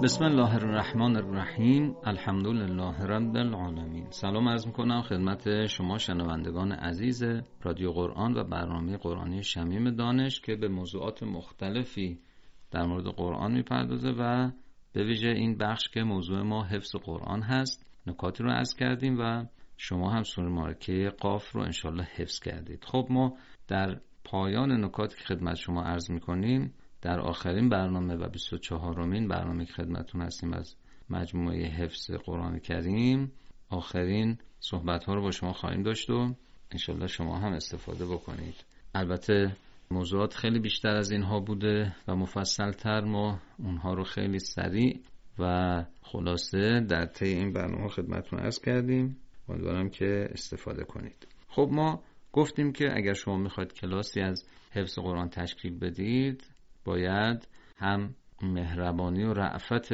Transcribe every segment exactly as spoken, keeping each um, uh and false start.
بسم الله الرحمن الرحیم. الحمدلله رب العالمین. سلام عرض میکنم خدمت شما شنوندگان عزیز رادیو قرآن و برنامه قرآنی شمیم دانش که به موضوعات مختلفی در مورد قرآن میپردازه و به ویژه این بخش که موضوع ما حفظ قرآن هست نکاتی رو عرض کردیم و شما هم سوره مبارکه قاف رو انشالله حفظ کردید. خب ما در پایان نکاتی که خدمت شما عرض میکنیم در آخرین برنامه و بیست و چهارمین برنامه که خدمتتون هستیم از مجموعه حفظ قرآن کریم آخرین صحبت ها رو با شما خواهیم داشت و انشالله شما هم استفاده بکنید. البته موضوعات خیلی بیشتر از اینها بوده و مفصل تر، ما اونها رو خیلی سریع و خلاصه در طی این برنامه خدمتتون عرض کردیم. امیدوارم که استفاده کنید. خب ما گفتیم که اگر شما میخواید کلاسی از حفظ قرآن تشکیل بدید باید هم مهربانی و رأفت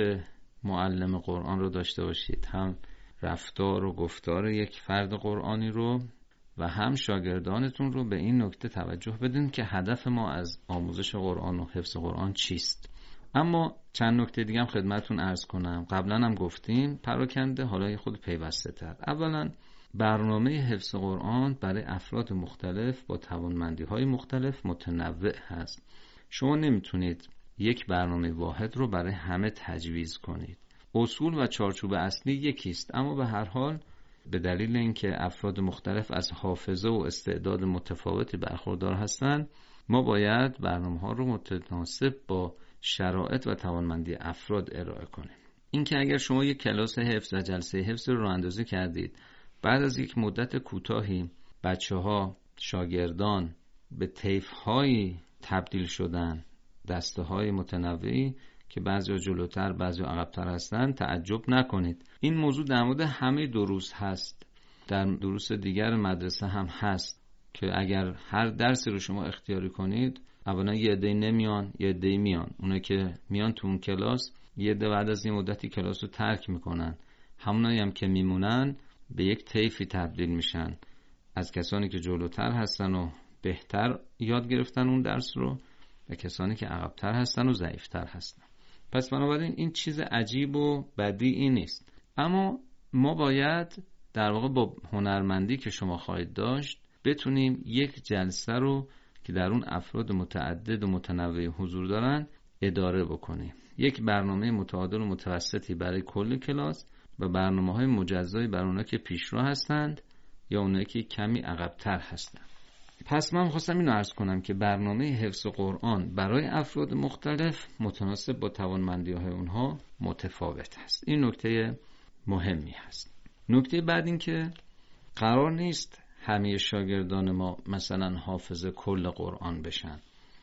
معلم قرآن رو داشته باشید، هم رفتار و گفتار یک فرد قرآنی رو، و هم شاگردانتون رو به این نکته توجه بدین که هدف ما از آموزش قرآن و حفظ قرآن چیست. اما چند نکته دیگه هم خدمتتون عرض کنم. قبلا هم گفتیم پراکنده، حالا یه خود پیوسته تر. اولا برنامه حفظ قرآن برای افراد مختلف با توانمندی‌های مختلف متنوع هست. شما نمیتونید یک برنامه واحد رو برای همه تجویز کنید. اصول و چارچوب اصلی یکیست، اما به هر حال به دلیل اینکه افراد مختلف از حافظه و استعداد متفاوتی برخوردار هستند، ما باید برنامه‌ها رو متناسب با شرایط و توانمندی افراد ارائه کنیم. اینکه اگر شما یک کلاس حفظ و جلسه حفظ رو راه‌اندازی کردید، بعد از یک مدت کوتاهی بچه‌ها شاگردان به طیف‌هایی تبدیل شدن، دسته‌های متنوعی که بعضی جلوتر بعضی عقب‌تر هستن، تعجب نکنید. این موضوع در مورد همه دروس هست، در دروس دیگر مدرسه هم هست که اگر هر درسی رو شما اختیاری کنید، اولا یه عده نمیان، یه عده میان. اونا که میان تو اون کلاس یه عده بعد از این مدتی کلاس رو ترک میکنن، همونایی هم که میمونن به یک طیفی تبدیل میشن از کسانی که جلوتر هستن و بهتر یاد گرفتن اون درس رو و کسانی که عقب‌تر هستن و ضعیف‌تر هستن. پس بنابراین این چیز عجیب و بدیعی نیست، اما ما باید در واقع با هنرمندی که شما خواهید داشت بتونیم یک جلسه رو که در اون افراد متعدد و متنوع حضور دارن اداره بکنیم. یک برنامه متعادل و متوسطی برای کل کلاس و برنامه‌های مجزایی برای اونها که پیشرو هستند یا اونایی که کمی عقب‌تر هستند. پس من خواستم اینو عرض کنم که برنامه حفظ قرآن برای افراد مختلف متناسب با توانمندی‌های اونها متفاوت است. این نکته مهمی هست. نکته بعد این که قرار نیست همه شاگردان ما مثلا حافظ کل قرآن بشن.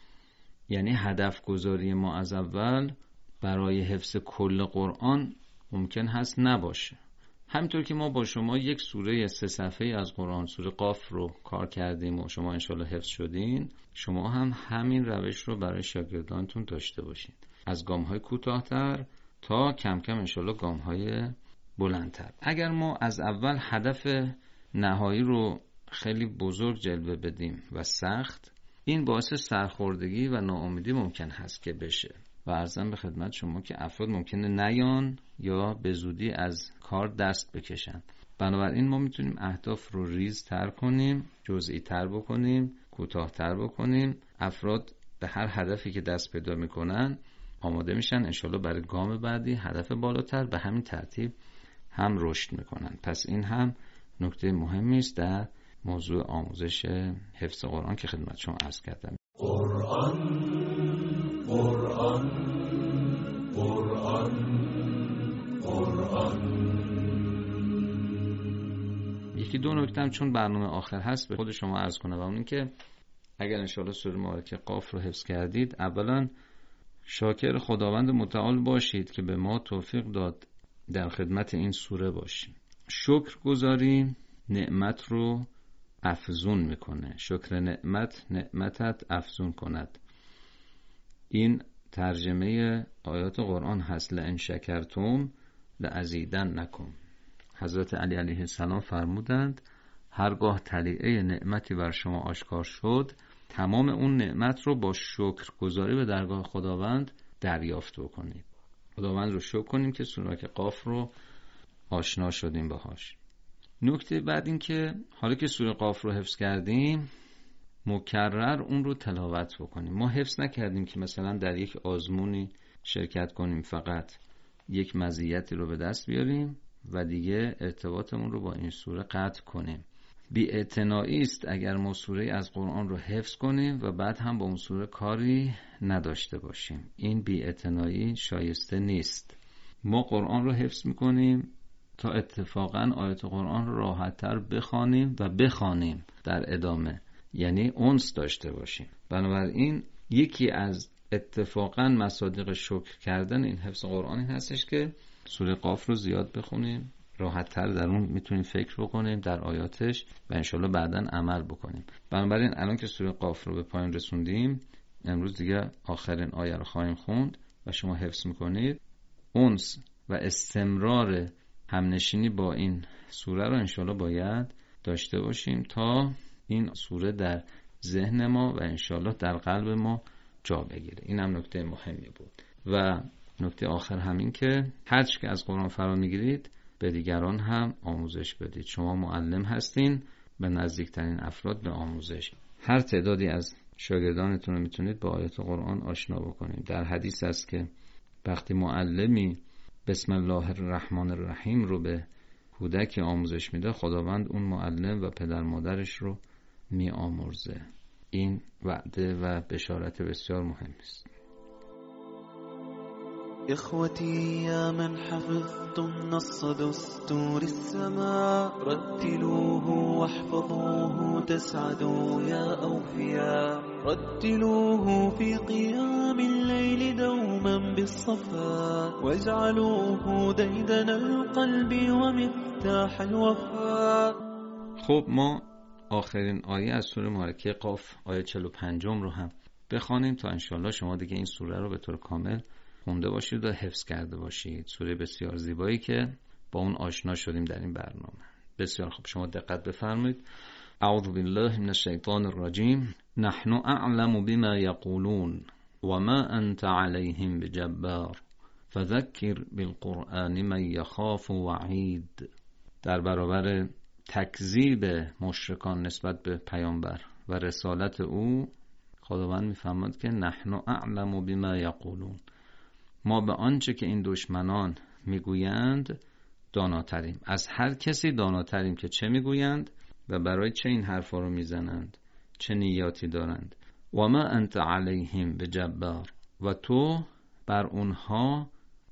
یعنی هدف گذاری ما از اول برای حفظ کل قرآن ممکن هست نباشه. همینطور که ما با شما یک سوره سه صفحه از قرآن، سوره قاف رو کار کردیم و شما انشالله حفظ شدین، شما هم همین روش رو برای شاگردانتون داشته باشین، از گام‌های کوتاه‌تر تا کم کم انشالله گام‌های بلندتر. اگر ما از اول هدف نهایی رو خیلی بزرگ جلوه بدیم و سخت، این باعث سرخوردگی و ناامیدی ممکن هست که بشه و عرضم به خدمت شما که افراد ممکنه نیان یا به زودی از کار دست بکشن. بنابراین ما میتونیم اهداف رو ریز تر کنیم، جزئی تر بکنیم، کوتاه تر بکنیم. افراد به هر هدفی که دست پیدا میکنن آماده میشن انشالله برای گام بعدی هدف بالاتر به همین ترتیب هم رشد میکنن. پس این هم نکته مهمی است در موضوع آموزش حفظ قرآن که خدمت شما عرض کردم. قرآن قرآن قرآن قرآن. یکی دو نکته هم چون برنامه آخر هست به خود شما عرض کنم و اون این که اگر انشاءالله سوره مبارکه قاف رو حفظ کردید، اولا شاکر خداوند متعال باشید که به ما توفیق داد در خدمت این سوره باشیم. شکر گذاری نعمت رو افزون میکنه. شکر نعمت نعمتت افزون کند. این ترجمه آیات قرآن هست. لئن شکرتم لازیدنکم. حضرت علی علیه السلام فرمودند هرگاه طلیعه نعمتی بر شما آشکار شد، تمام اون نعمت رو با شکر گذاری به درگاه خداوند دریافت بکنید. خداوند رو شکر کنیم که سوره قاف رو آشنا شدیم باهاش. نکته بعد این که حالا که سوره قاف رو حفظ کردیم مکرر اون رو تلاوت بکنیم. ما حفظ نکردیم که مثلا در یک آزمونی شرکت کنیم فقط یک مزیتی رو به دست بیاریم و دیگه ارتباطمون رو با این سوره قطع کنیم. بی‌اعتنایی است اگر ما سوره از قرآن رو حفظ کنیم و بعد هم با اون سوره کاری نداشته باشیم. این بی‌اعتنایی شایسته نیست. ما قرآن رو حفظ میکنیم تا اتفاقا آیات قرآن رو راحت‌تر بخوانیم و بخوانیم در ادامه، یعنی انس داشته باشیم. بنابراین یکی از اتفاقا مصادیق شکر کردن این حفظ قرآن این هستش که سوره قاف رو زیاد بخونیم، راحت‌تر در اون میتونیم فکر بکنیم در آیاتش و انشالله بعداً عمل بکنیم. بنابراین الان که سوره قاف رو به پایان رسوندیم، امروز دیگه آخرین آیه رو خواهیم خوند و شما حفظ میکنید. انس و استمرار همنشینی با این سوره رو انشالله باید داشته باشیم تا این سوره در ذهن ما و انشالله در قلب ما جا بگیره. این هم نکته مهمی بود. و نکته آخر همین که هر چی که از قرآن فرا میگیرید به دیگران هم آموزش بدید. شما معلم هستین، به نزدیکترین افراد به آموزش. هر تعدادی از شاگردانتون رو میتونید با آیات قرآن آشنا بکنید. در حدیث است که وقتی معلمی بسم الله الرحمن الرحیم رو به کودک آموزش میده، خداوند اون معلم و پدر مادرش رو می آمرزه. این وعده و بشارت بسیار مهمی است. إخوتي يا من حفظتم نص دستور السماء رتلوه واحفظوه تسعدوا يا أوفياء رتلوه في قيام الليل دوما بالصفاء واجعلوه ديدن القلب ومفتاح الوفاء. خب ما آخرین آیه از سوره مبارکه قاف آیه چهل و پنج رو هم بخوانیم تا انشالله شما دیگه این سوره رو به طور کامل خونده باشید و حفظ کرده باشید. سوره بسیار زیبایی که با اون آشنا شدیم در این برنامه. بسیار خوب، شما دقت بفرمایید. اعوذ بالله من الشیطان الرجیم. نحن اعلم بما یقولون وما انت علیهم بجبار فذکر بالقرآن من یخاف وعید. در برابر تکذیب مشرکان نسبت به پیامبر و رسالت او، خداوند میفرماد که نحن اعلم بما یقولون، ما به آنچه که این دشمنان میگویند داناتریم. از هر کسی داناتریم که چه میگویند و برای چه این حرفا رو میزنند، چه نیاتی دارند. و ما انت علیهم بجبار، و تو بر اونها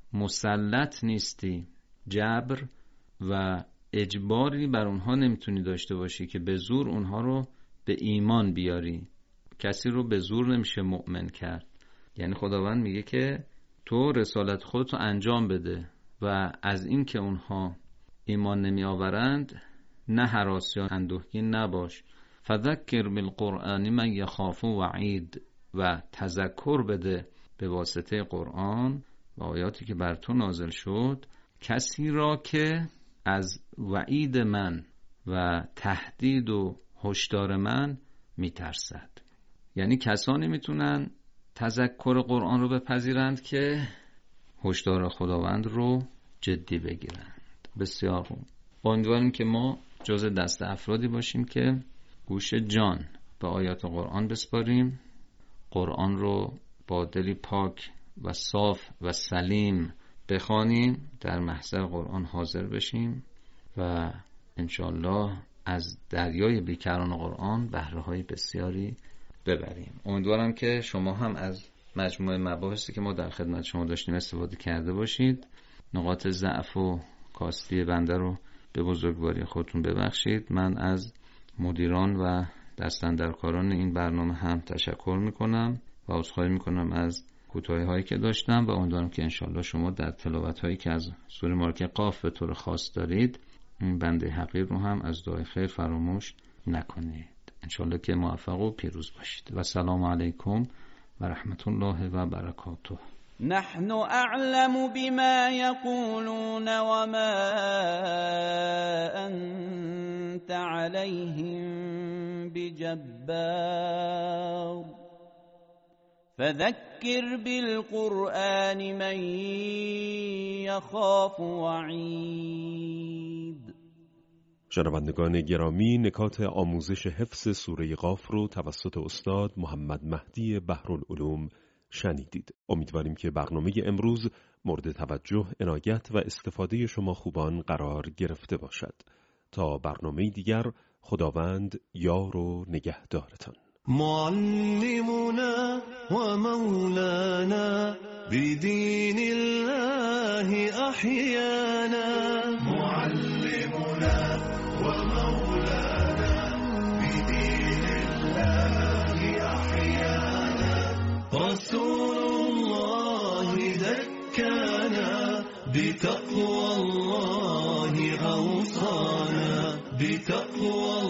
مسلط نیستی. جبر و اجباری بر اونها نمیتونی داشته باشی که به زور اونها رو به ایمان بیاری. کسی رو به زور نمیشه مؤمن کرد. یعنی خداوند میگه که تو رسالت خودتو انجام بده و از این که اونها ایمان نمی آورند نه هراس یا اندوهگین نباش. فذکر بالقرآن من یخاف وعید، و تذکر بده به واسطه قرآن و آیاتی که بر تو نازل شد کسی را که از وعید من و تهدید و هشدار من میترسد. یعنی کسانی میتونن تذکر قرآن رو بپذیرند که هشدار خداوند رو جدی بگیرند. بسیار خوب. امیدواریم که ما جز دست افرادی باشیم که گوش جان به آیات قرآن بسپاریم، قرآن رو با دلی پاک و صاف و سلیم بخوانیم، در محضر قرآن حاضر بشیم و انشالله از دریای بیکران قرآن بهره‌های بسیاری ببریم. امیدوارم که شما هم از مجموعه مباحثی که ما در خدمت شما داشتیم استفاده کرده باشید. نقاط ضعف و کاستی بنده رو به بزرگواری خودتون ببخشید. من از مدیران و دستاندرکاران این برنامه هم تشکر میکنم و عذرخواهی میکنم از کوتاهی هایی که داشتم و امیدوارم که انشالله شما در تلاوت هایی که از سوره مبارکه قاف به طور خاص دارید این بنده حقیر رو هم از دعای خیر فراموش نکنید. انشالله که موفق و پیروز باشید و سلام علیکم و رحمت الله و برکاته. نحن اعلم بما يقولون وما انت عليهم بجبار فذكر بالقرآن من یخاف وعید. شنوندگان گرامی، نکات آموزش حفظ سوره قاف رو توسط استاد محمد مهدی بحرالعلوم شنیدید. امیدواریم که برنامه امروز مورد توجه، عنایت و استفاده شما خوبان قرار گرفته باشد. تا برنامه دیگر، خداوند یار و نگهدارتان. معلمنا و مولانا بدین الله احیانا. معلمنا و مولانا بدین الله احیانا. رسول الله زكانا بتقوى الله اوصانا. بتقوى